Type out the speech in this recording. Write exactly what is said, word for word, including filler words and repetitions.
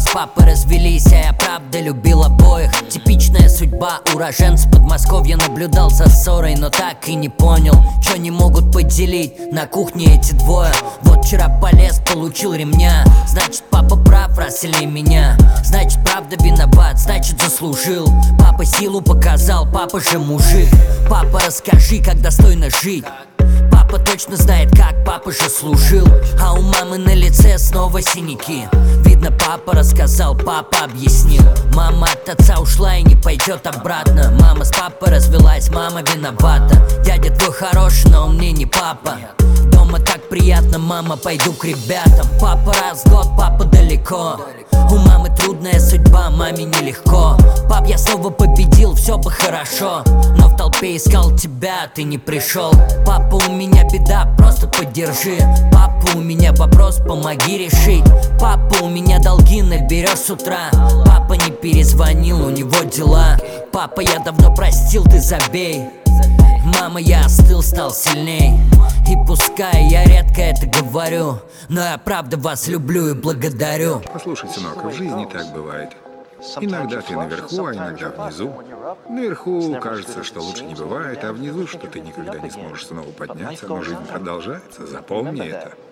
папой развелись, а я правда любил обоих. Типичная судьба уроженца Подмосковья. Наблюдал за ссорой, но так и не понял, что не могут поделить на кухне эти двое. Вот вчера полез, получил ремня. Значит, папа прав, раз сильнее меня. Значит, правда виноват, значит, заслужил. Папа силу показал, папа же мужик. Папа, расскажи, как достойно жить. Папа точно знает как, папа же служил. А у мамы на лице снова синяки. Видно, папа рассказал, папа объяснил. Мама от отца ушла и не пойдет обратно. Мама с папой развелась, мама виновата. Дядя твой хороший, но он мне не папа. Дома так приятно, мама, пойду к ребятам. Папа раз в год, папа далеко. У мамы трудная судьба, маме нелегко. Пап, я снова победил, все бы хорошо, но в толпе искал тебя, ты не пришел. Папа, у меня беда, просто поддержи. Папа, у меня вопрос, помоги решить. Папа, у меня долги, наберешь с утра. Папа не перезвонил, у него дела. Папа, я давно простил, ты забей. Мама, я остыл, стал сильней. И пускай я редко это говорю, но я правда вас люблю и благодарю. Послушай, сынок, в жизни так бывает. Иногда ты наверху, а иногда внизу. Наверху кажется, что лучше не бывает, а внизу, что ты никогда не сможешь снова подняться, но жизнь продолжается, запомни это.